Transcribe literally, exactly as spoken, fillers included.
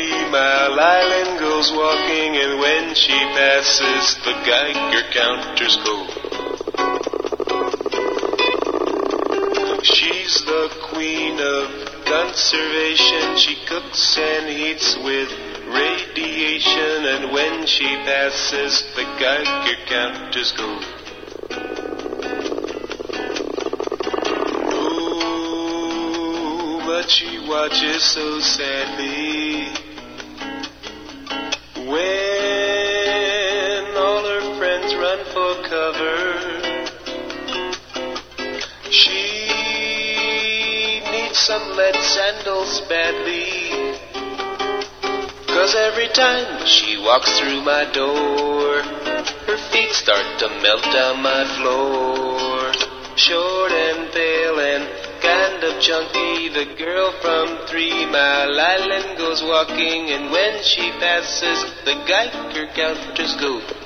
Three Mile Island goes walking, and when she passes, the Geiger counters go. She's the queen of conservation. She cooks and eats with radiation, and when she passes, the Geiger counters go. Oh, but she watches so sadly when all her friends run for cover. She needs some lead sandals badly, 'cause every time she walks through my door, her feet start to melt down my floor. Short and pale and kind of chunky, the girl from Three Mile Island goes walking, and when she passes, the Geiger counters go.